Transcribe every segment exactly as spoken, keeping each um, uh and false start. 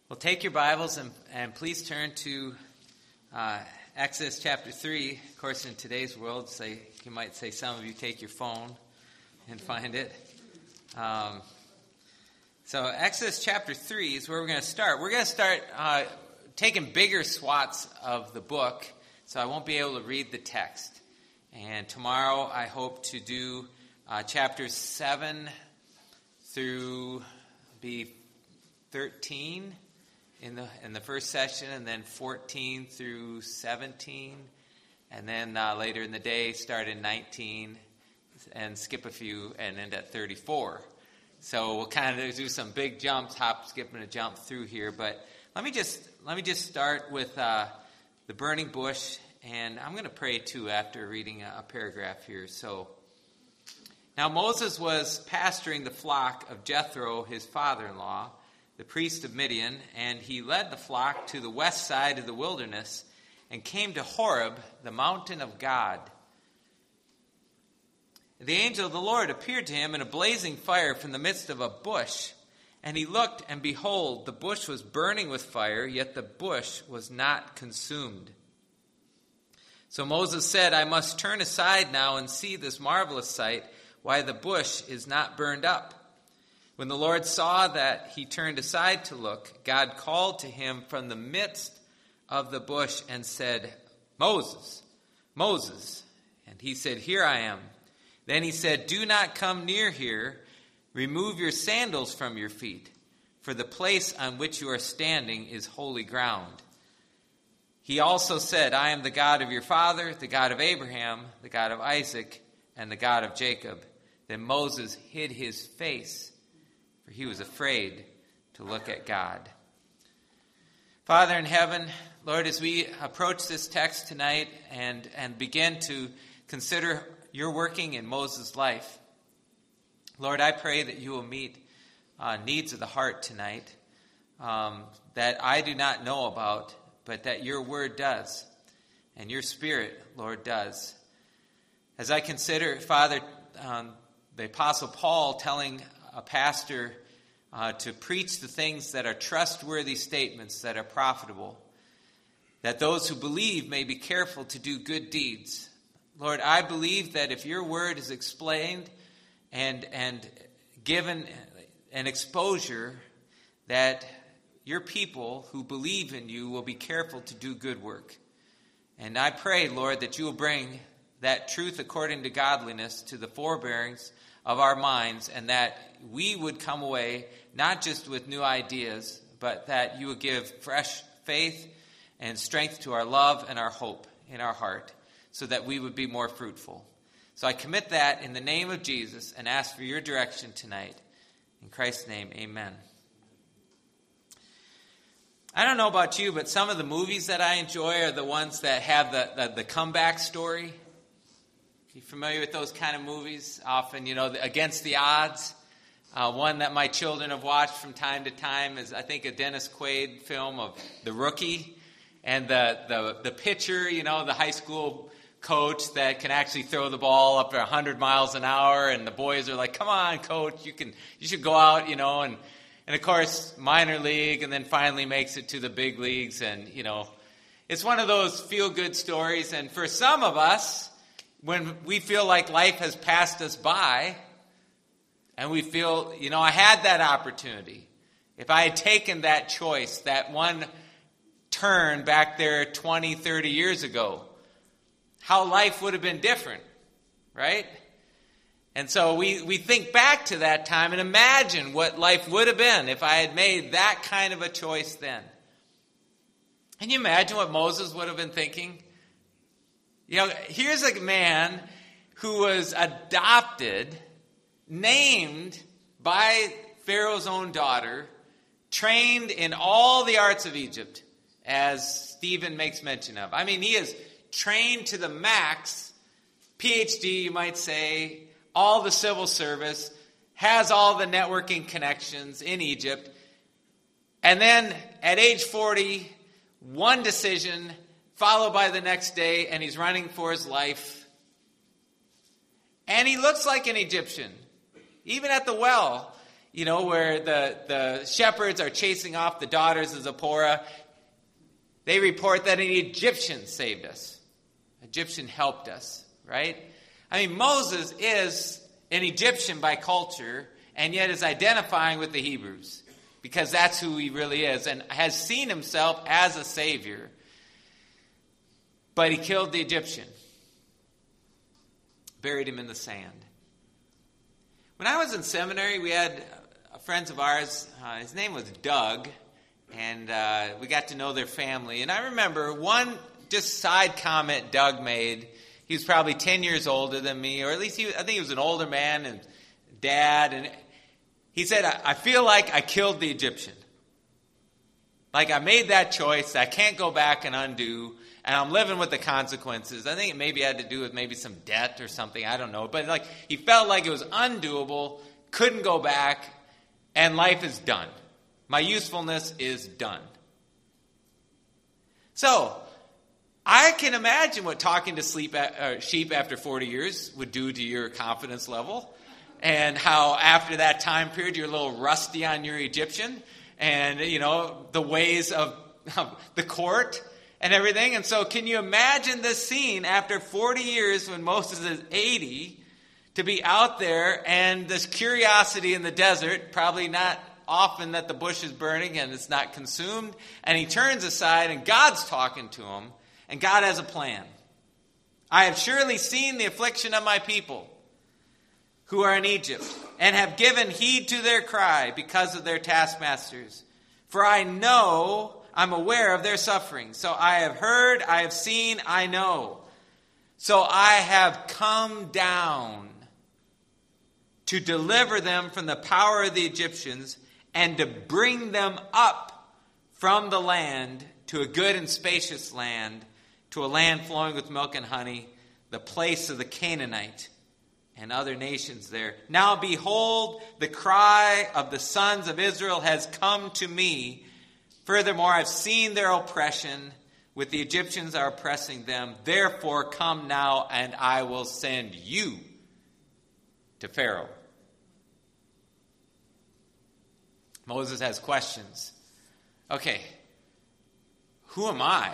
Well, take your Bibles and, and please turn to uh, Exodus chapter three. Of course, in today's world, say you might say some of you take your phone and find it. Um, so Exodus chapter three is where we're going to start. We're going to start uh, taking bigger swaths of the book, so I won't be able to read the text. And tomorrow I hope to do uh, chapters seven through be thirteen. In the in the first session, and then fourteen through seventeen, and then uh, later in the day start in nineteen, and skip a few, and end at thirty-four. So we'll kind of do some big jumps, hop, skip, and a jump through here. But let me just let me just start with uh, the burning bush, and I'm going to pray too after reading a, a paragraph here. So now Moses was pasturing the flock of Jethro, his father-in-law, the priest of Midian, and he led the flock to the west side of the wilderness and came to Horeb, the mountain of God. The angel of the Lord appeared to him in a blazing fire from the midst of a bush. And he looked, and behold, the bush was burning with fire, yet the bush was not consumed. So Moses said, I must turn aside now and see this marvelous sight, why the bush is not burned up. When the Lord saw that he turned aside to look, God called to him from the midst of the bush and said, Moses, Moses. And he said, Here I am. Then he said, Do not come near here. Remove your sandals from your feet, for the place on which you are standing is holy ground. He also said, I am the God of your father, the God of Abraham, the God of Isaac, and the God of Jacob. Then Moses hid his face, for he was afraid to look at God. Father in heaven, Lord, as we approach this text tonight and, and begin to consider your working in Moses' life, Lord, I pray that you will meet uh, needs of the heart tonight um, that I do not know about, but that your word does, and your spirit, Lord, does. As I consider, Father, um, the Apostle Paul telling a pastor uh, to preach the things that are trustworthy statements that are profitable, that those who believe may be careful to do good deeds. Lord, I believe that if your word is explained and and given an exposure, that your people who believe in you will be careful to do good work. And I pray, Lord, that you will bring that truth according to godliness to the forbearance of our minds, and that we would come away not just with new ideas, but that you would give fresh faith and strength to our love and our hope in our heart, so that we would be more fruitful. So I commit that in the name of Jesus and ask for your direction tonight. In Christ's name, amen. I don't know about you, but some of the movies that I enjoy are the ones that have the, the, the comeback story. You familiar with those kind of movies? Often, you know, Against the Odds. Uh, one that my children have watched from time to time is, I think, a Dennis Quaid film of The Rookie. And the, the, the pitcher, you know, the high school coach that can actually throw the ball up to one hundred miles an hour. And the boys are like, come on, coach, you can, you should go out, you know. And, and of course, minor league, and then finally makes it to the big leagues. And, you know, it's one of those feel-good stories. And for some of us, when we feel like life has passed us by, and we feel, you know, I had that opportunity. If I had taken that choice, that one turn back there twenty, thirty years ago, how life would have been different, right? And so we, we think back to that time and imagine what life would have been if I had made that kind of a choice then. Can you imagine what Moses would have been thinking? You know, here's a man who was adopted, named by Pharaoh's own daughter, trained in all the arts of Egypt, as Stephen makes mention of. I mean, he is trained to the max, P H D, you might say, all the civil service, has all the networking connections in Egypt. And then at age forty, one decision followed by the next day, and he's running for his life. And he looks like an Egyptian. Even at the well, you know, where the, the shepherds are chasing off the daughters of Zipporah, they report that an Egyptian saved us. An Egyptian helped us, right? I mean, Moses is an Egyptian by culture, and yet is identifying with the Hebrews, because that's who he really is, and has seen himself as a savior. But he killed the Egyptian. Buried him in the sand. When I was in seminary, we had friends of ours, uh, his name was Doug, and uh, we got to know their family. And I remember one just side comment Doug made. He was probably ten years older than me, or at least he, I think he was an older man and dad. And he said, I, I feel like I killed the Egyptian. Like I made that choice. I can't go back and undo. And I'm living with the consequences. I think it maybe had to do with maybe some debt or something. I don't know. But like he felt like it was undoable, couldn't go back, and life is done. My usefulness is done. So, I can imagine what talking to sleep at, uh, sheep after forty years would do to your confidence level. And how after that time period you're a little rusty on your Egyptian. And, you know, the ways of, of the court and everything. And so can you imagine this scene after forty years when Moses is eighty to be out there and this curiosity in the desert, probably not often that the bush is burning and it's not consumed. And he turns aside and God's talking to him. And God has a plan. I have surely seen the affliction of my people who are in Egypt, and have given heed to their cry because of their taskmasters. For I know, I'm aware of their suffering. So I have heard, I have seen, I know. So I have come down to deliver them from the power of the Egyptians, and to bring them up from the land to a good and spacious land, to a land flowing with milk and honey, the place of the Canaanite and other nations there. Now behold, the cry of the sons of Israel has come to me. Furthermore, I've seen their oppression, with the Egyptians are oppressing them. Therefore, come now, and I will send you to Pharaoh. Moses has questions. Okay, who am I?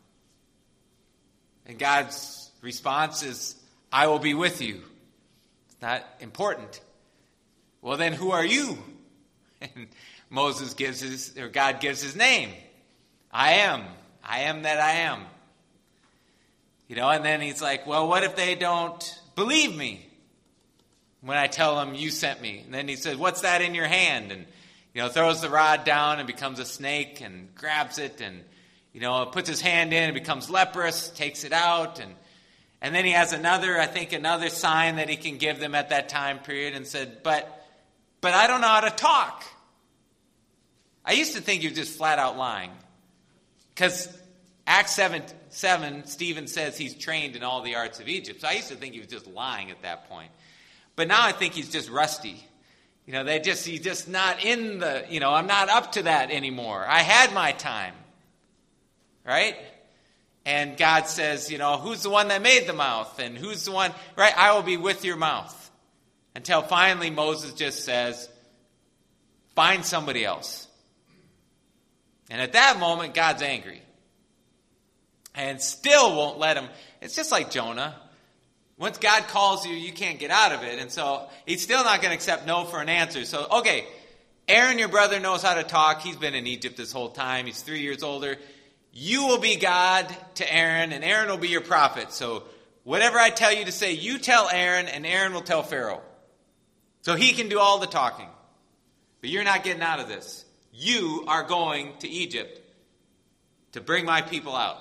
And God's response is, I will be with you. It's not important. Well, then who are you? And Moses gives his, or God gives his name. I am. I am that I am. You know, and then he's like, well, what if they don't believe me when I tell them you sent me? And then he says, what's that in your hand? And, you know, throws the rod down and becomes a snake and grabs it and, you know, puts his hand in and becomes leprous, takes it out. And, and then he has another, I think, another sign that he can give them at that time period and said, but, but I don't know how to talk. I used to think he was just flat out lying. Because Acts seven, seven, Stephen says he's trained in all the arts of Egypt. So I used to think he was just lying at that point. But now I think he's just rusty. You know, they just he's just not in the, you know, I'm not up to that anymore. I had my time. Right? And God says, you know, who's the one that made the mouth? And who's the one, right? I will be with your mouth. Until finally Moses just says, find somebody else. And at that moment, God's angry. And still won't let him. It's just like Jonah. Once God calls you, you can't get out of it. And so he's still not going to accept no for an answer. So, okay, Aaron, your brother, knows how to talk. He's been in Egypt this whole time. He's three years older. You will be God to Aaron, and Aaron will be your prophet. So whatever I tell you to say, you tell Aaron, and Aaron will tell Pharaoh. So he can do all the talking. But you're not getting out of this. You are going to Egypt to bring my people out.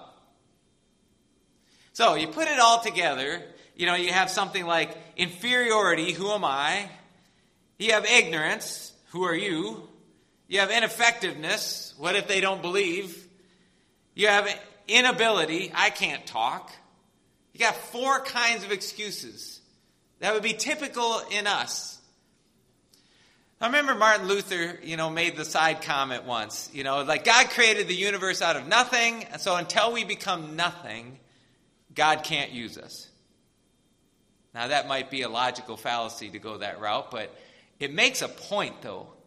So you put it all together. You know, you have something like inferiority, who am I? You have ignorance, who are you? You have ineffectiveness, what if they don't believe? You have inability, I can't talk. You got four kinds of excuses that would be typical in us. I remember Martin Luther, you know, made the side comment once, you know, like God created the universe out of nothing, and so until we become nothing, God can't use us. Now that might be a logical fallacy to go that route, but it makes a point though.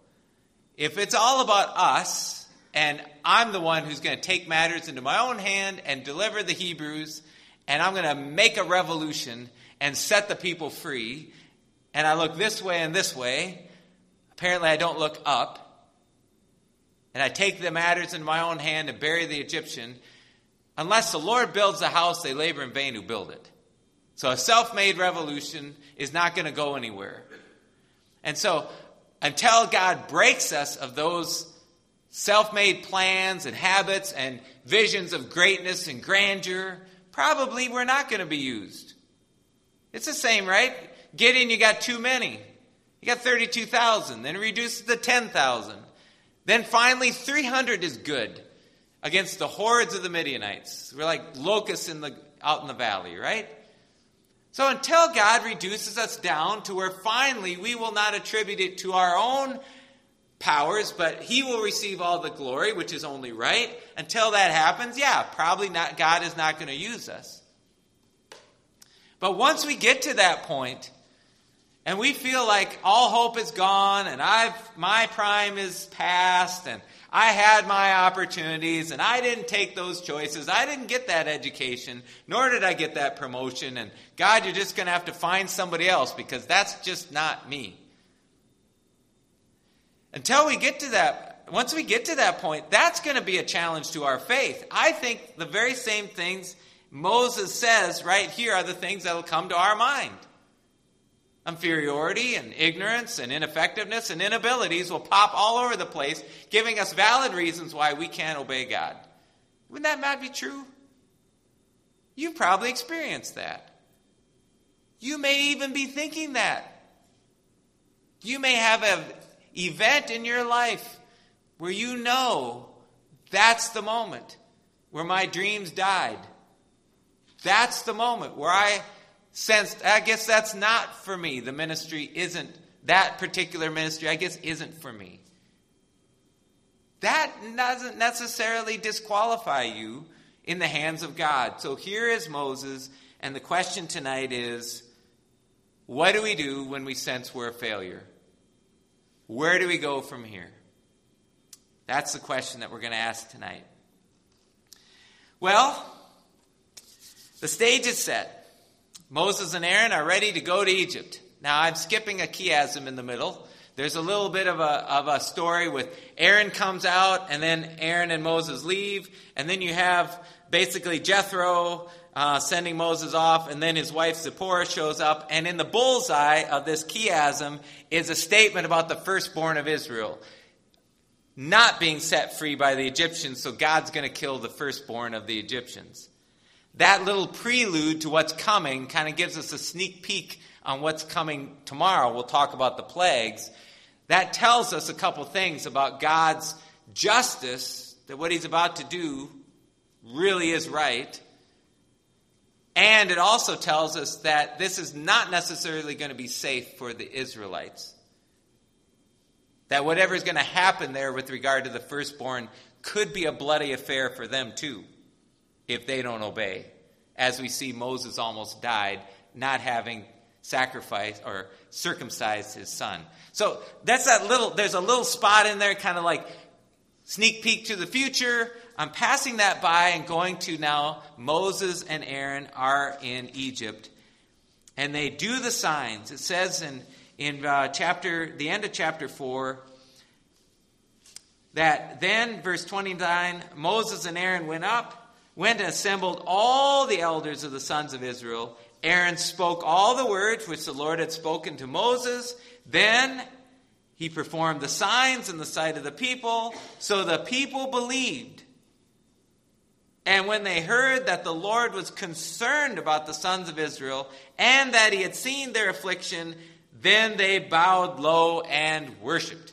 if it's all about us, and I'm the one who's going to take matters into my own hand and deliver the Hebrews, and I'm going to make a revolution and set the people free, and I look this way and this way, apparently I don't look up, and I take the matters into my own hand and bury the Egyptian, unless the Lord builds the house, they labor in vain who build it. So a self-made revolution is not going to go anywhere. And so until God breaks us of those self-made plans and habits and visions of greatness and grandeur, probably we're not going to be used. It's the same, right? Gideon, you got too many. You got thirty-two thousand. Then reduce it to ten thousand. Then finally three hundred is good against the hordes of the Midianites. We're like locusts in the, out in the valley, right? So until God reduces us down to where finally we will not attribute it to our own powers, but he will receive all the glory, which is only right. Until that happens, yeah, probably not. God is not going to use us. But once we get to that point, and we feel like all hope is gone, and I've my prime is past, and I had my opportunities, and I didn't take those choices. I didn't get that education, nor did I get that promotion. And God, you're just going to have to find somebody else because that's just not me. Until we get to that, once we get to that point, that's going to be a challenge to our faith. I think the very same things Moses says right here are the things that will come to our mind. Inferiority and ignorance and ineffectiveness and inabilities will pop all over the place, giving us valid reasons why we can't obey God. Wouldn't that not be true? You've probably experienced that. You may even be thinking that. You may have an event in your life where you know that's the moment where my dreams died. That's the moment where I sensed, I guess that's not for me. The ministry isn't, that particular ministry, I guess, isn't for me. That doesn't necessarily disqualify you in the hands of God. So here is Moses, and the question tonight is, what do we do when we sense we're a failure? Where do we go from here? That's the question that we're going to ask tonight. Well, the stage is set. Moses and Aaron are ready to go to Egypt. Now, I'm skipping a chiasm in the middle. There's a little bit of a, of a story with Aaron comes out, and then Aaron and Moses leave, and then you have basically Jethro uh, sending Moses off, and then his wife Zipporah shows up, and in the bullseye of this chiasm is a statement about the firstborn of Israel not being set free by the Egyptians, so God's going to kill the firstborn of the Egyptians. That little prelude to what's coming kind of gives us a sneak peek on what's coming tomorrow. We'll talk about the plagues. That tells us a couple things about God's justice, that what he's about to do really is right. And it also tells us that this is not necessarily going to be safe for the Israelites. That whatever is going to happen there with regard to the firstborn could be a bloody affair for them too, if they don't obey. As we see Moses almost died, not having sacrificed or circumcised his son. So that's that little, there's a little spot in there, kind of like sneak peek to the future. I'm passing that by and going to now, Moses and Aaron are in Egypt. And they do the signs. It says in, in uh, chapter, the end of chapter four, that then, verse twenty-nine, Moses and Aaron went up, went and assembled all the elders of the sons of Israel. Aaron spoke all the words which the Lord had spoken to Moses. Then he performed the signs in the sight of the people. So the people believed. And when they heard that the Lord was concerned about the sons of Israel and that he had seen their affliction, then they bowed low and worshipped.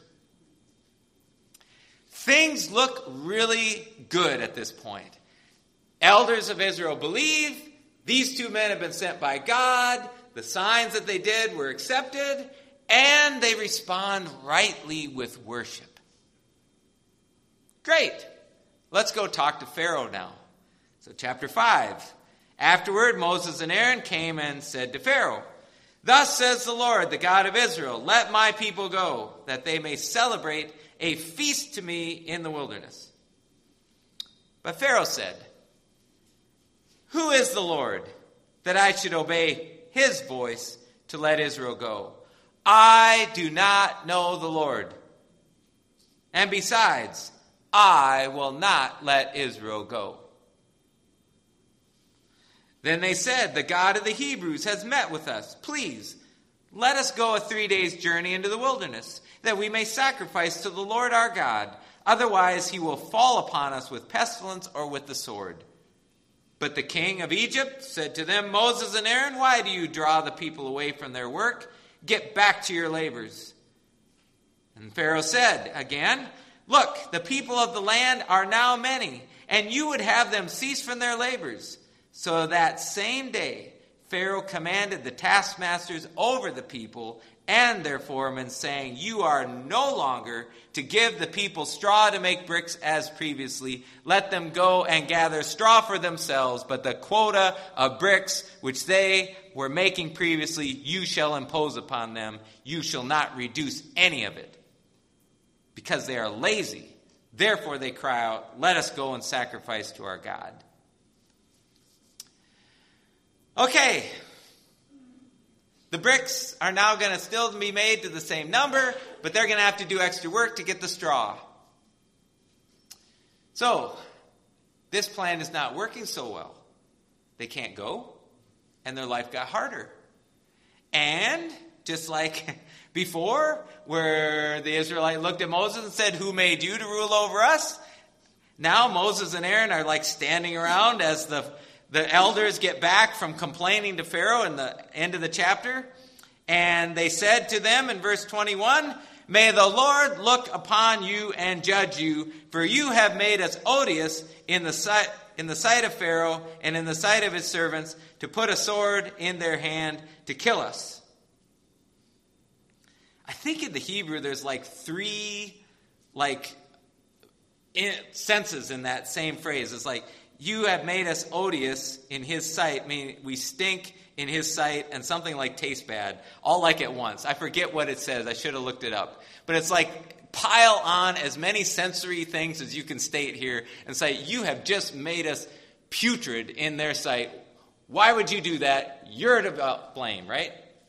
Things look really good at this point. Elders of Israel believe. These two men have been sent by God. The signs that they did were accepted. And they respond rightly with worship. Great. Let's go talk to Pharaoh now. So chapter five. Afterward, Moses and Aaron came and said to Pharaoh, "Thus says the Lord, the God of Israel, let my people go, that they may celebrate a feast to me in the wilderness. But Pharaoh said, who is the Lord that I should obey his voice to let Israel go? I do not know the Lord. And besides, I will not let Israel go. Then they said, the God of the Hebrews has met with us. Please, let us go a three days journey into the wilderness, that we may sacrifice to the Lord our God. Otherwise he will fall upon us with pestilence or with the sword. But the king of Egypt said to them, Moses and Aaron, why do you draw the people away from their work? Get back to your labors. And Pharaoh said again, look, the people of the land are now many, and you would have them cease from their labors. So that same day, Pharaoh commanded the taskmasters over the people and their foremen, saying, you are no longer to give the people straw to make bricks as previously. Let them go and gather straw for themselves, but the quota of bricks which they were making previously, you shall impose upon them. You shall not reduce any of it. Because they are lazy, therefore they cry out, let us go and sacrifice to our God. Okay, the bricks are now going to still be made to the same number, but they're going to have to do extra work to get the straw. So, this plan is not working so well. They can't go, and their life got harder. And, just like before, where the Israelite looked at Moses and said, who made you to rule over us? Now Moses and Aaron are like standing around as the The elders get back from complaining to Pharaoh in the end of the chapter. And they said to them in verse twenty-one, may the Lord look upon you and judge you, for you have made us odious in the sight, in the sight of Pharaoh and in the sight of his servants, to put a sword in their hand to kill us. I think in the Hebrew there's like three like in, senses in that same phrase. It's like, you have made us odious in his sight, meaning we stink in his sight, and something like taste bad, all like at once. I forget what it says. I should have looked it up. But it's like pile on as many sensory things as you can state here and say, you have just made us putrid in their sight. Why would you do that? You're to blame, right?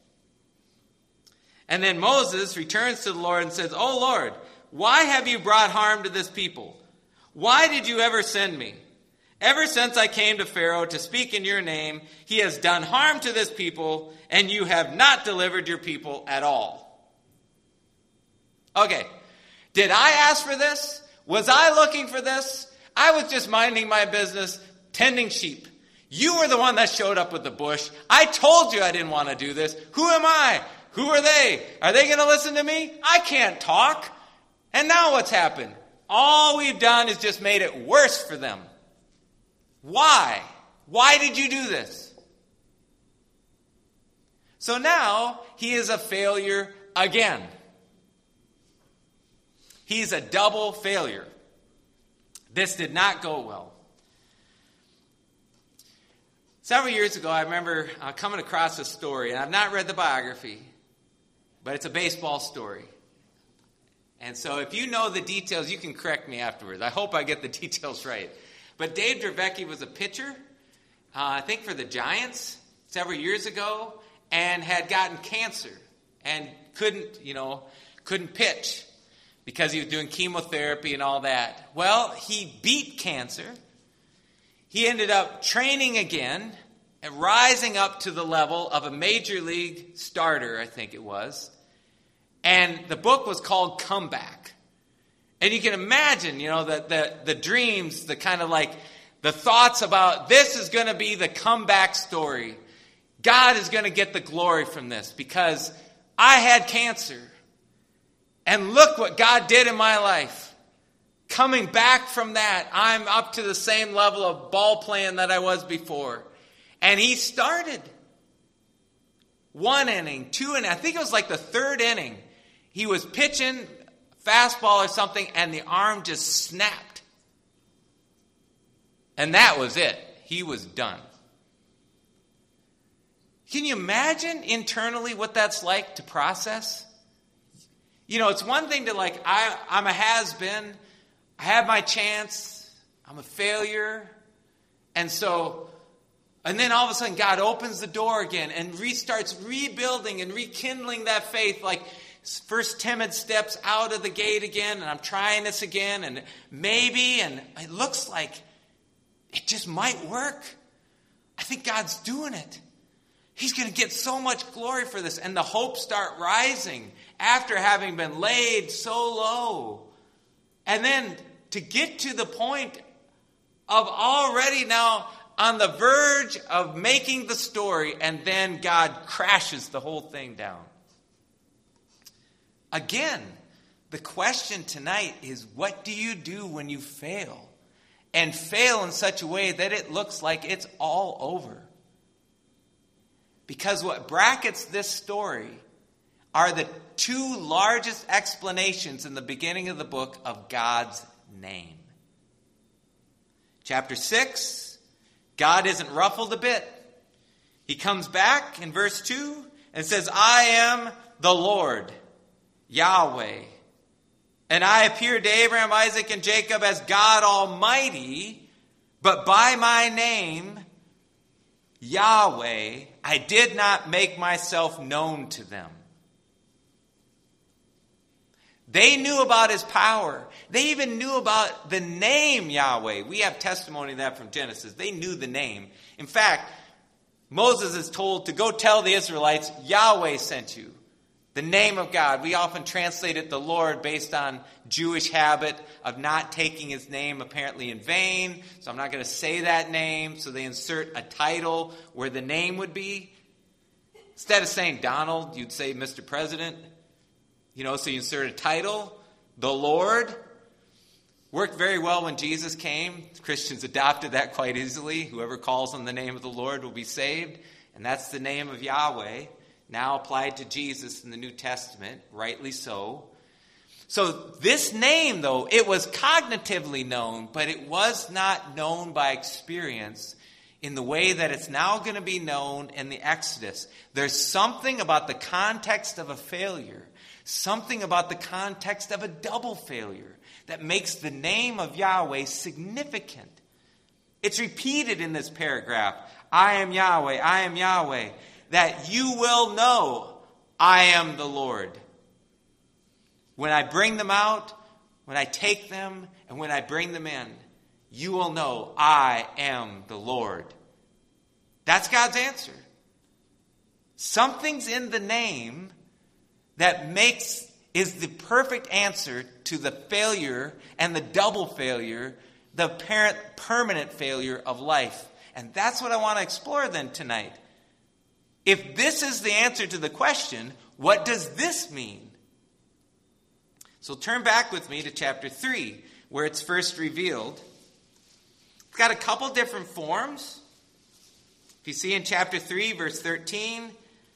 And then Moses returns to the Lord and says, oh Lord, why have you brought harm to this people? Why did you ever send me? Ever since I came to Pharaoh to speak in your name, he has done harm to this people, and you have not delivered your people at all. Okay, did I ask for this? Was I looking for this? I was just minding my business, tending sheep. You were the one that showed up with the bush. I told you I didn't want to do this. Who am I? Who are they? Are they going to listen to me? I can't talk. And now what's happened? All we've done is just made it worse for them. Why? Why did you do this? So now he is a failure again. He's a double failure. This did not go well. Several years ago, I remember uh, coming across a story, and I've not read the biography, but it's a baseball story. And so if you know the details, you can correct me afterwards. I hope I get the details right. But Dave Dravecky was a pitcher, uh, I think for the Giants, several years ago, and had gotten cancer and couldn't, you know, couldn't pitch because he was doing chemotherapy and all that. Well, he beat cancer. He ended up training again and rising up to the level of a major league starter, I think it was. And the book was called Comeback. And you can imagine, you know, the, the, the dreams, the kind of like the thoughts about this is going to be the comeback story. God is going to get the glory from this because I had cancer. And look what God did in my life. Coming back from that, I'm up to the same level of ball playing that I was before. And he started one inning, two innings. I think it was like the third inning. He was pitching fastball or something, and the arm just snapped. And that was it. He was done. Can you imagine internally what that's like to process? You know, it's one thing to like, I, I'm a has-been. I have my chance. I'm a failure. And so, and then all of a sudden God opens the door again and restarts rebuilding and rekindling that faith. Like first timid steps out of the gate again. And I'm trying this again. And maybe, and it looks like it just might work. I think God's doing it. He's going to get so much glory for this. And the hopes start rising after having been laid so low. And then to get to the point of already now on the verge of making the story, and then God crashes the whole thing down. Again, the question tonight is, what do you do when you fail? And fail in such a way that it looks like it's all over. Because what brackets this story are the two largest explanations in the beginning of the book of God's name. Chapter six, God isn't ruffled a bit. He comes back in verse two and says, I am the Lord, Yahweh. And I appeared to Abraham, Isaac, and Jacob as God Almighty, but by my name, Yahweh, I did not make myself known to them. They knew about his power. They even knew about the name Yahweh. We have testimony of that from Genesis. They knew the name. In fact, Moses is told to go tell the Israelites, Yahweh sent you. The name of God. We often translate it the Lord based on Jewish habit of not taking his name apparently in vain. So I'm not going to say that name. So they insert a title where the name would be. Instead of saying Donald, you'd say Mister President. You know, so you insert a title. The Lord. Worked very well when Jesus came. Christians adopted that quite easily. Whoever calls on the name of the Lord will be saved. And that's the name of Yahweh. Now applied to Jesus in the New Testament, rightly so. So this name, though, it was cognitively known, but it was not known by experience in the way that it's now going to be known in the Exodus. There's something about the context of a failure, something about the context of a double failure that makes the name of Yahweh significant. It's repeated in this paragraph. I am Yahweh, I am Yahweh. That you will know I am the Lord. When I bring them out, when I take them, and when I bring them in, you will know I am the Lord. That's God's answer. Something's in the name that makes is the perfect answer to the failure and the double failure, the parent permanent failure of life. And that's what I want to explore then tonight. If this is the answer to the question, what does this mean? So turn back with me to chapter three, where it's first revealed. It's got a couple different forms. If you see in chapter three, verse thirteen,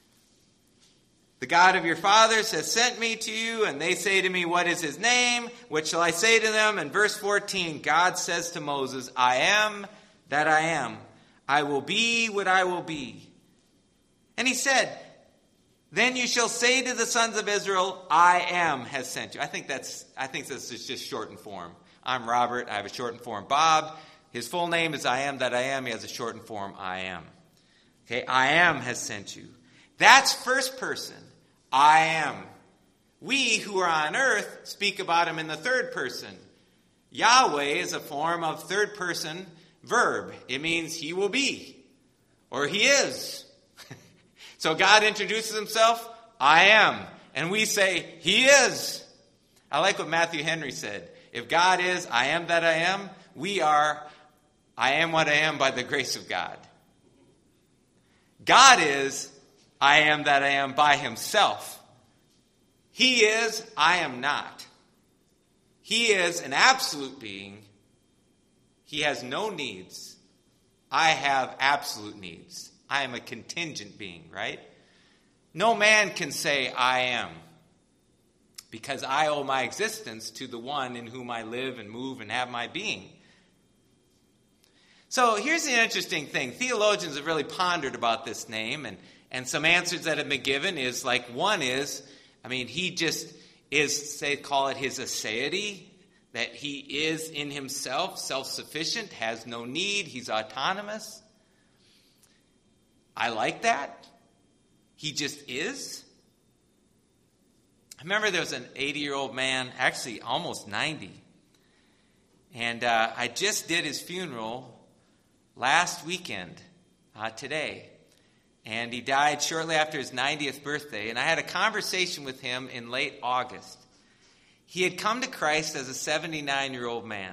the God of your fathers has sent me to you, and they say to me, what is his name? What shall I say to them? And verse fourteen, God says to Moses, I am that I am. I will be what I will be. And he said, then you shall say to the sons of Israel, I am has sent you. I think that's I think this is just shortened form. I'm Robert. I have a shortened form, Bob. His full name is I am that I am. He has a shortened form, I am. Okay, I am has sent you. That's first person. I am. We who are on earth speak about him in the third person. Yahweh is a form of third person verb. It means he will be, or he is. So God introduces himself, I am. And we say, he is. I like what Matthew Henry said. If God is, I am that I am, we are, I am what I am by the grace of God. God is, I am that I am by himself. He is, I am not. He is an absolute being. He has no needs. I have absolute needs. I am a contingent being, right? No man can say, I am, because I owe my existence to the one in whom I live and move and have my being. So here's the interesting thing. Theologians have really pondered about this name, and, and some answers that have been given is like, one is, I mean, he just is, say, call it his aseity, that he is in himself self-sufficient, has no need, he's autonomous. I like that. He just is. I remember there was an eighty-year-old man, actually almost ninety, and uh, I just did his funeral last weekend, uh, today. And he died shortly after his ninetieth birthday. And I had a conversation with him in late August. He had come to Christ as a seventy-nine-year-old man.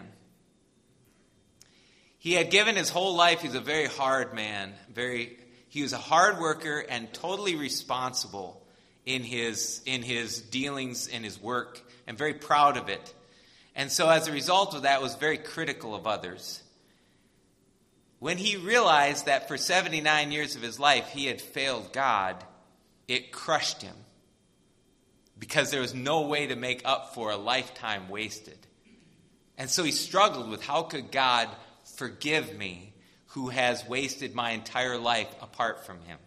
He had given his whole life. He was a very hard man. Very, he was a hard worker and totally responsible in his, in his dealings, in his work, and very proud of it. And so as a result of that, was very critical of others. When he realized that for seventy-nine years of his life he had failed God, it crushed him. Because there was no way to make up for a lifetime wasted. And so he struggled with, how could God forgive me who has wasted my entire life apart from him?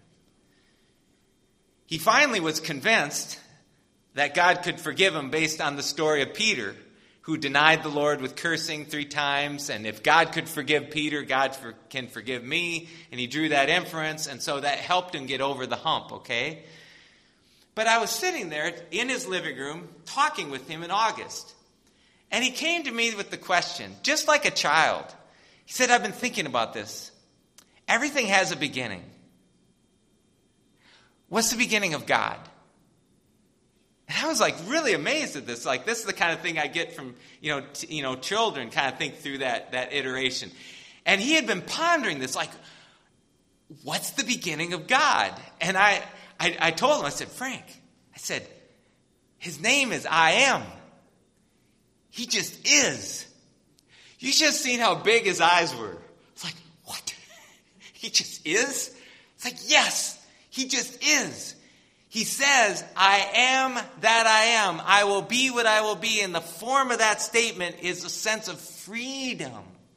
He finally was convinced that God could forgive him based on the story of Peter, who denied the Lord with cursing three times. And if God could forgive Peter, God for, can forgive me. And he drew that inference. And so that helped him get over the hump, okay? But I was sitting there in his living room talking with him in August. And he came to me with the question, just like a child. He said, I've been thinking about this. Everything has a beginning. What's the beginning of God? And I was like really amazed at this. Like, this is the kind of thing I get from, you know, t- you know, children kind of think through that, that iteration. And he had been pondering this, like, what's the beginning of God? And I, I, I told him, I said, Frank, I said, his name is I Am. He just is. You should have seen how big his eyes were. It's like, what? He just is? It's like, yes, he just is. He says, I am that I am. I will be what I will be. And the form of that statement is a sense of freedom.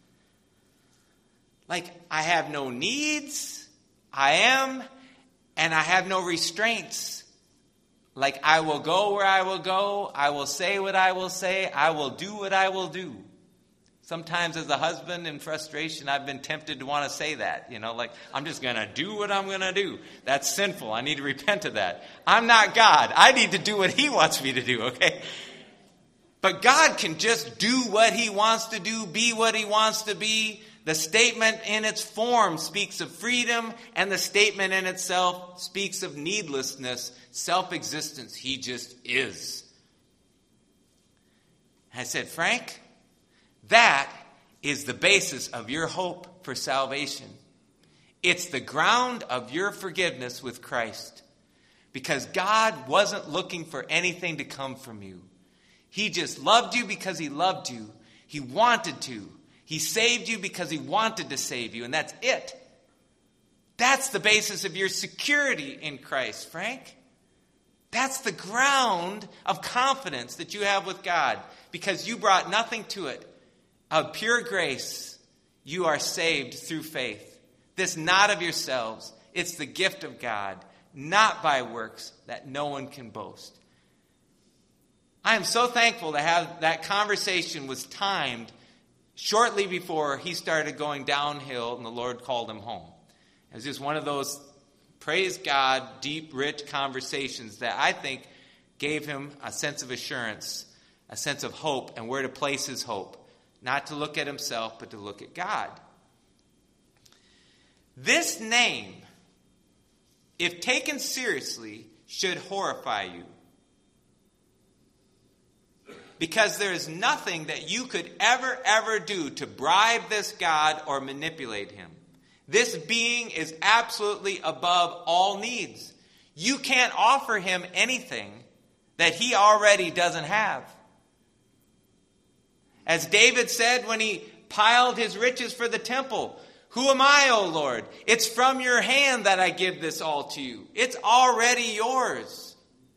Like, I have no needs. I am. And I have no restraints. Like, I will go where I will go. I will say what I will say. I will do what I will do. Sometimes as a husband in frustration, I've been tempted to want to say that. You know, like, I'm just going to do what I'm going to do. That's sinful. I need to repent of that. I'm not God. I need to do what he wants me to do, okay? But God can just do what he wants to do, be what he wants to be. The statement in its form speaks of freedom, and the statement in itself speaks of needlessness, self-existence. He just is. I said, Frank, that is the basis of your hope for salvation. It's the ground of your forgiveness with Christ. Because God wasn't looking for anything to come from you. He just loved you because he loved you. He wanted to. He saved you because he wanted to save you. And that's it. That's the basis of your security in Christ, Frank. That's the ground of confidence that you have with God. Because you brought nothing to it. Of pure grace, you are saved through faith. This not of yourselves. It's the gift of God, not by works, that no one can boast. I am so thankful to have that conversation was timed shortly before he started going downhill and the Lord called him home. It was just one of those, praise God, deep, rich conversations that I think gave him a sense of assurance, a sense of hope, and where to place his hope. Not to look at himself, but to look at God. This name, if taken seriously, should horrify you. Because there is nothing that you could ever, ever do to bribe this God or manipulate him. This being is absolutely above all needs. You can't offer him anything that he already doesn't have. As David said when he piled his riches for the temple, who am I, O Lord? It's from your hand that I give this all to you. It's already yours.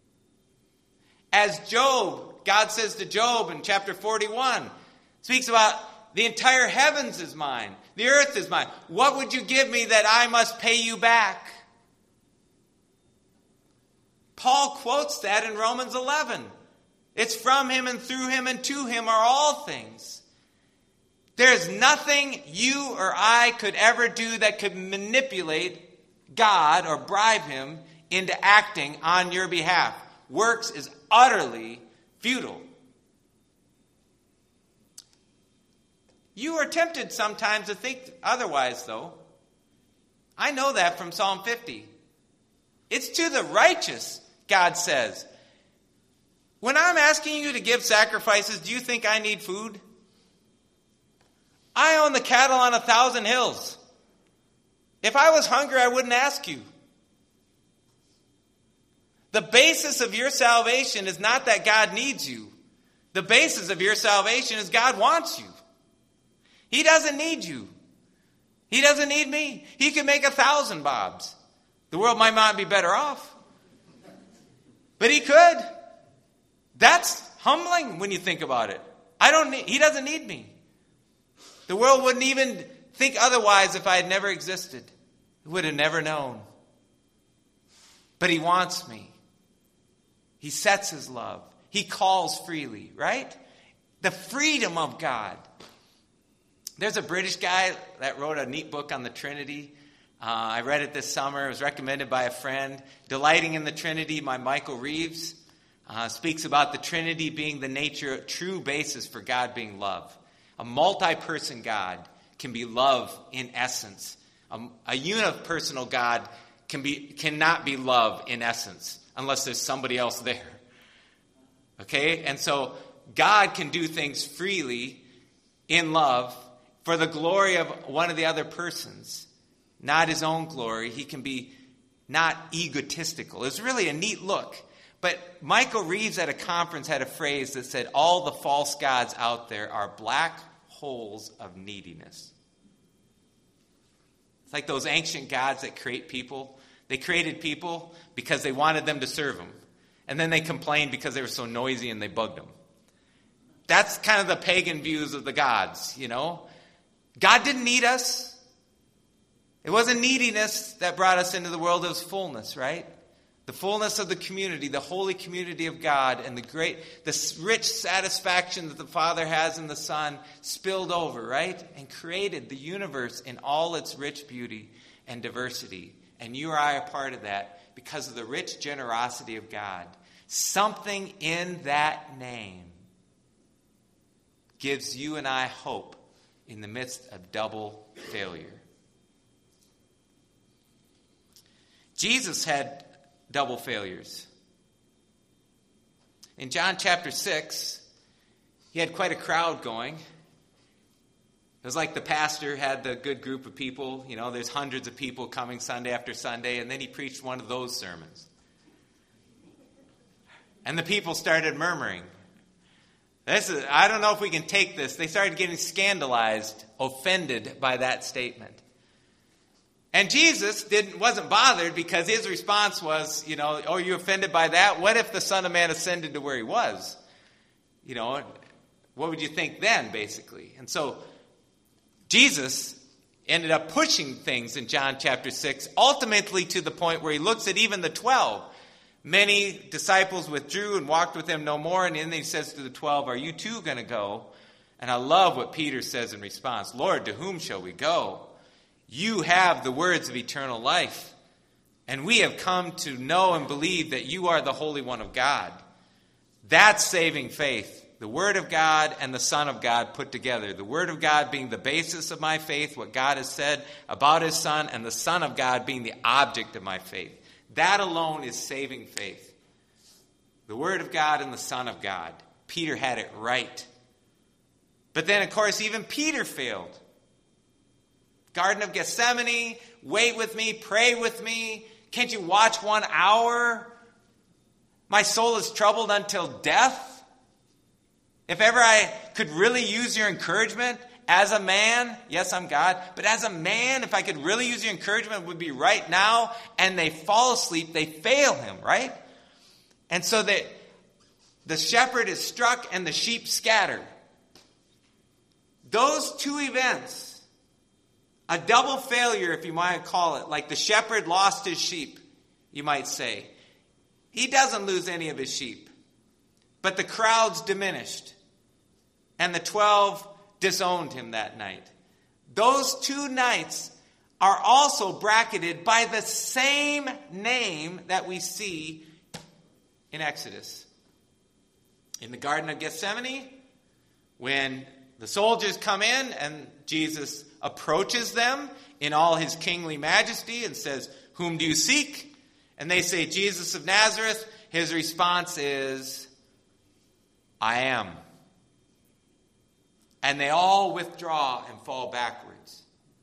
As Job, God says to Job in chapter forty-one, speaks about the entire heavens is mine. The earth is mine. What would you give me that I must pay you back? Paul quotes that in Romans eleven. It's from him and through him and to him are all things. There's nothing you or I could ever do that could manipulate God or bribe him into acting on your behalf. Works is utterly futile. You are tempted sometimes to think otherwise, though. I know that from Psalm fifty. It's to the righteous, God says. When I'm asking you to give sacrifices, do you think I need food? I own the cattle on a thousand hills. If I was hungry, I wouldn't ask you. The basis of your salvation is not that God needs you. The basis of your salvation is God wants you. He doesn't need you. He doesn't need me. He could make a thousand Bobs. The world might not be better off. But he could. That's humbling when you think about it. I don't need, he doesn't need me. The world wouldn't even think otherwise if I had never existed. It would have never known. But he wants me. He sets his love. He calls freely, right? The freedom of God. There's a British guy that wrote a neat book on the Trinity. Uh, I read it this summer. It was recommended by a friend. Delighting in the Trinity by Michael Reeves. Uh, speaks about the Trinity being the nature, true basis for God being love. A multi-person God can be love in essence. A, a unipersonal God can be cannot be love in essence unless there's somebody else there. Okay? And so God can do things freely in love for the glory of one of the other persons, not his own glory. He can be not egotistical. It's really a neat look. But Michael Reeves at a conference had a phrase that said, all the false gods out there are black holes of neediness. It's like those ancient gods that create people. They created people because they wanted them to serve them. And then they complained because they were so noisy and they bugged them. That's kind of the pagan views of the gods, you know. God didn't need us. It wasn't neediness that brought us into the world. It was fullness, right? The fullness of the community, the holy community of God, and the great, the rich satisfaction that the Father has in the Son spilled over, right? And created the universe in all its rich beauty and diversity. And you or I are part of that because of the rich generosity of God. Something in that name gives you and I hope in the midst of double failure. Jesus had double failures. In John chapter six, he had quite a crowd going. It was like the pastor had the good group of people. You know, there's hundreds of people coming Sunday after Sunday, and then he preached one of those sermons. And the people started murmuring. This is, I don't know if we can take this. They started getting scandalized, offended by that statement. And Jesus didn't wasn't bothered because his response was, you know, oh, you're offended by that? What if the Son of Man ascended to where he was? You know, what would you think then, basically? And so Jesus ended up pushing things in John chapter six, ultimately to the point where he looks at even the twelve. Many disciples withdrew and walked with him no more. And then he says to the twelve, are you too going to go? And I love what Peter says in response. Lord, to whom shall we go? You have the words of eternal life. And we have come to know and believe that you are the Holy One of God. That's saving faith. The Word of God and the Son of God put together. The Word of God being the basis of my faith, what God has said about his Son, and the Son of God being the object of my faith. That alone is saving faith. The Word of God and the Son of God. Peter had it right. But then, of course, even Peter failed. Garden of Gethsemane, wait with me, pray with me. Can't you watch one hour? My soul is troubled until death. If ever I could really use your encouragement as a man, yes, I'm God, but as a man, if I could really use your encouragement, it would be right now. And they fall asleep, they fail him, right? And so that the shepherd is struck and the sheep scattered. Those two events, a double failure, if you might call it, like the shepherd lost his sheep, you might say. He doesn't lose any of his sheep. But the crowds diminished, and the twelve disowned him that night. Those two nights are also bracketed by the same name that we see in Exodus. In the Garden of Gethsemane, when the soldiers come in and Jesus approaches them in all his kingly majesty and says, "Whom do you seek?" And they say, "Jesus of Nazareth." His response is, "I am." And they all withdraw and fall backwards.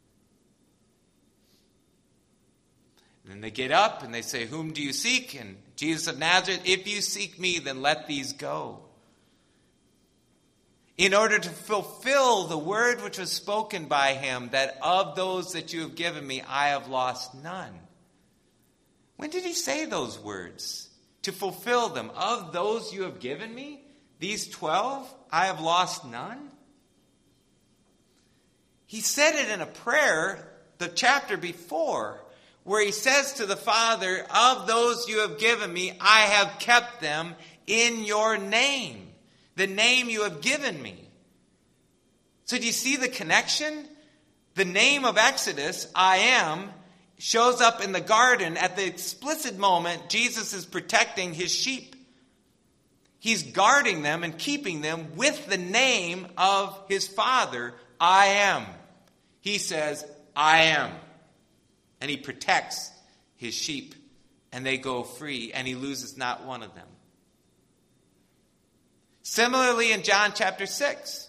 And then they get up and they say, "Whom do you seek?" And Jesus of Nazareth, "If you seek me, then let these go." In order to fulfill the word which was spoken by him, that of those that you have given me, I have lost none. When did he say those words? To fulfill them. Of those you have given me, these twelve, I have lost none. He said it in a prayer the chapter before, where he says to the Father, "Of those you have given me, I have kept them in your name." The name you have given me. So do you see the connection? The name of Exodus, I am, shows up in the garden at the explicit moment Jesus is protecting his sheep. He's guarding them and keeping them with the name of his Father, I am. He says, I am. And he protects his sheep, and they go free, and he loses not one of them. Similarly, in John chapter six,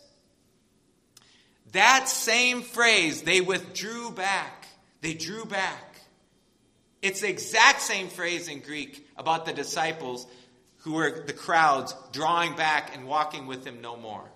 that same phrase, they withdrew back. They drew back. It's the exact same phrase in Greek about the disciples who were the crowds drawing back and walking with him no more.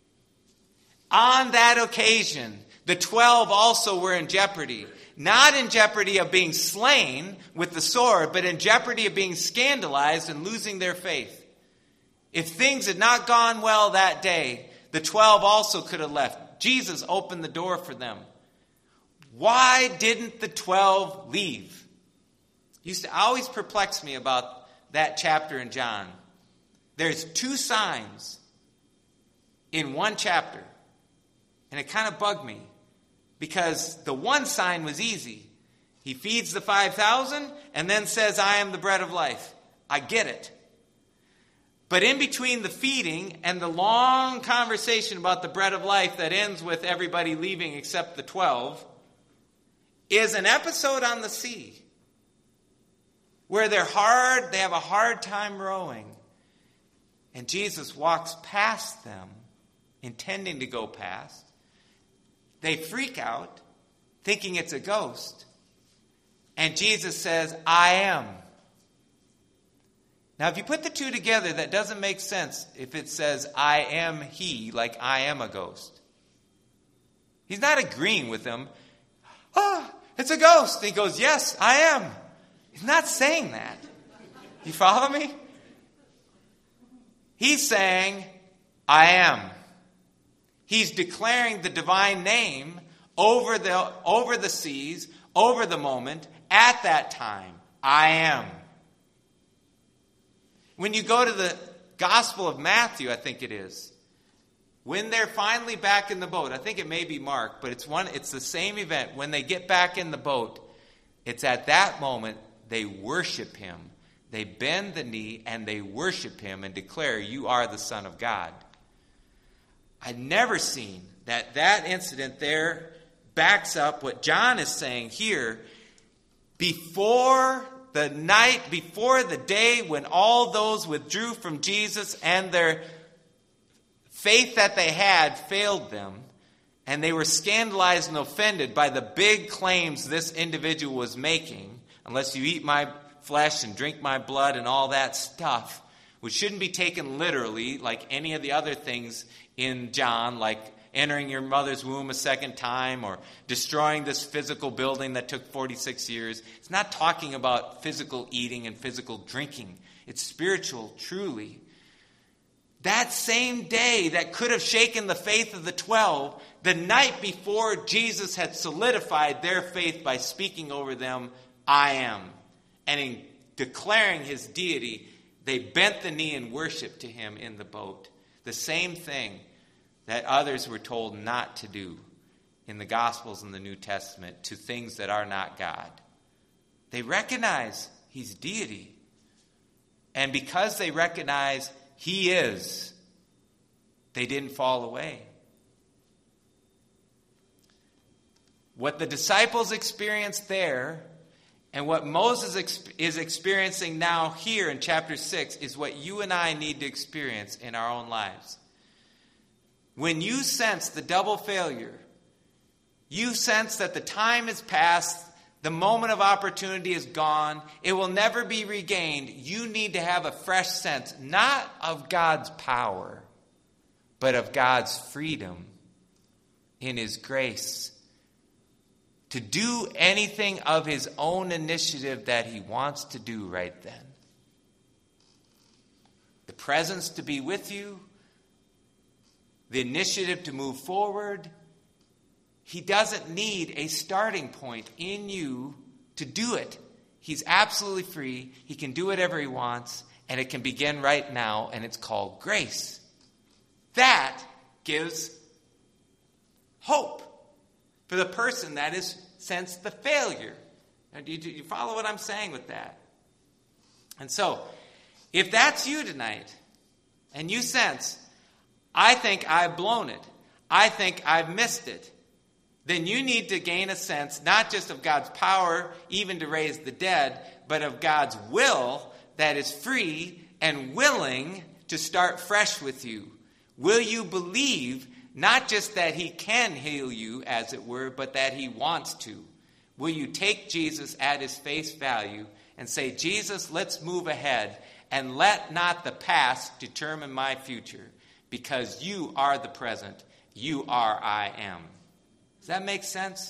On that occasion, the twelve also were in jeopardy. Not in jeopardy of being slain with the sword, but in jeopardy of being scandalized and losing their faith. If things had not gone well that day, the twelve also could have left. Jesus opened the door for them. Why didn't the twelve leave? It used to always perplex me about that chapter in John. There's two signs in one chapter. And it kind of bugged me. Because the one sign was easy. He feeds the five thousand and then says, I am the bread of life. I get it. But in between the feeding and the long conversation about the bread of life that ends with everybody leaving except the twelve, is an episode on the sea where they're hard, they have a hard time rowing. And Jesus walks past them, intending to go past. They freak out, thinking it's a ghost. And Jesus says, I am. Now, if you put the two together, that doesn't make sense if it says, I am he, like I am a ghost. He's not agreeing with them. Oh, it's a ghost. He goes, yes, I am. He's not saying that. You follow me? He's saying, I am. He's declaring the divine name over the, over the seas, over the moment, at that time. I am. When you go to the Gospel of Matthew, I think it is, when they're finally back in the boat, I think it may be Mark, but it's one. It's the same event. When they get back in the boat, it's at that moment they worship him. They bend the knee and they worship him and declare, you are the Son of God. I've never seen that that incident there backs up what John is saying here. Before the night, before the day when all those withdrew from Jesus and their faith that they had failed them, and they were scandalized and offended by the big claims this individual was making, unless you eat my flesh and drink my blood and all that stuff, which shouldn't be taken literally like any of the other things in John, like entering your mother's womb a second time or destroying this physical building that took forty-six years. It's not talking about physical eating and physical drinking. It's spiritual, truly. That same day that could have shaken the faith of the twelve, the night before Jesus had solidified their faith by speaking over them, I am. And in declaring his deity, They bent the knee and worshiped to him in the boat. The same thing that others were told not to do in the Gospels and the New Testament to things that are not God. They recognize he's deity. And because they recognize he is, they didn't fall away. What the disciples experienced there and what Moses exp- is experiencing now here in chapter six is what you and I need to experience in our own lives. When you sense the double failure, you sense that the time is past, the moment of opportunity is gone, it will never be regained, you need to have a fresh sense, not of God's power, but of God's freedom in his grace to do anything of his own initiative that he wants to do right then. The presence to be with you, the initiative to move forward. He doesn't need a starting point in you to do it. He's absolutely free. He can do whatever he wants, and it can begin right now, and it's called grace. That gives hope for the person that has sensed the failure. Now, do you, do you follow what I'm saying with that? And so, if that's you tonight, and you sense, I think I've blown it, I think I've missed it, then you need to gain a sense not just of God's power even to raise the dead, but of God's will that is free and willing to start fresh with you. Will you believe not just that he can heal you, as it were, but that he wants to? Will you take Jesus at his face value and say, Jesus, let's move ahead and let not the past determine my future, because you are the present. You are I am. Does that make sense?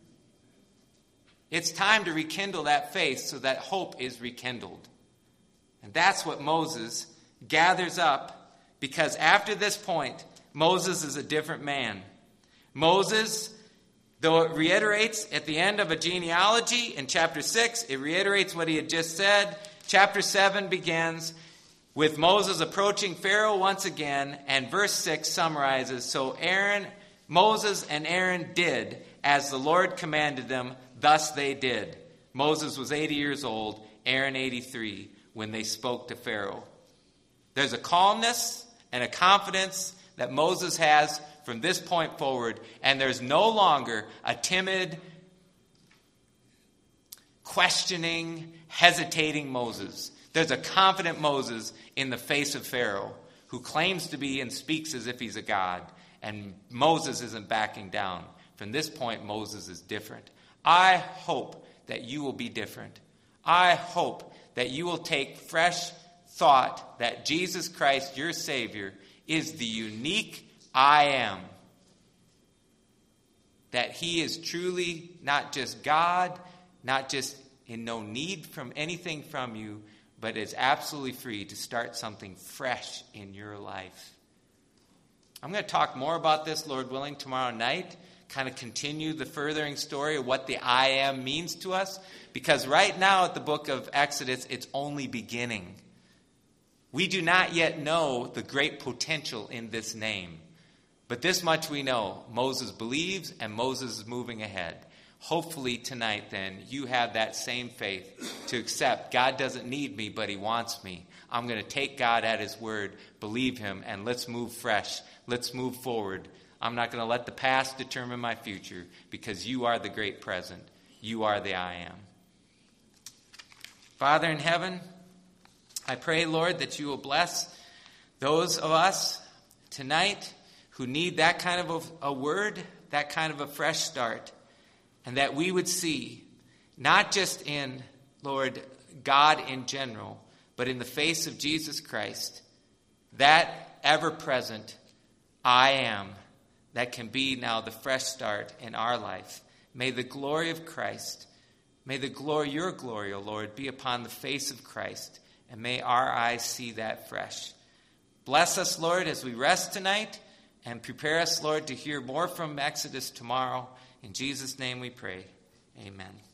It's time to rekindle that faith so that hope is rekindled. And that's what Moses gathers up, because after this point, Moses is a different man. Moses, though it reiterates at the end of a genealogy in chapter six, it reiterates what he had just said. Chapter seven begins with Moses approaching Pharaoh once again, and verse six summarizes, so Aaron, Moses and Aaron did as the Lord commanded them, thus they did. Moses was eighty years old, Aaron eighty-three, when they spoke to Pharaoh. There's a calmness and a confidence that Moses has from this point forward, and there's no longer a timid, questioning, hesitating Moses. There's a confident Moses in the face of Pharaoh who claims to be and speaks as if he's a god, and Moses isn't backing down. From this point, Moses is different. I hope that you will be different. I hope that you will take fresh thought that Jesus Christ, your Savior, is the unique I am. That he is truly not just God, not just in no need from anything from you, but is absolutely free to start something fresh in your life. I'm going to talk more about this, Lord willing, tomorrow night. Kind of continue the furthering story of what the I am means to us. Because right now at the book of Exodus, it's only beginning. We do not yet know the great potential in this name. But this much we know. Moses believes and Moses is moving ahead. Hopefully tonight then you have that same faith to accept God doesn't need me, but he wants me. I'm going to take God at his word, believe him, and let's move fresh. Let's move forward. I'm not going to let the past determine my future, because you are the great present. You are the I am. Father in heaven, I pray, Lord, that you will bless those of us tonight who need that kind of a, a word, that kind of a fresh start, and that we would see, not just in, Lord, God in general, but in the face of Jesus Christ, that ever-present I am that can be now the fresh start in our life. May the glory of Christ, may the glory, your glory, O Lord, be upon the face of Christ, and may our eyes see that fresh. Bless us, Lord, as we rest tonight, and prepare us, Lord, to hear more from Exodus tomorrow. In Jesus' name we pray. Amen.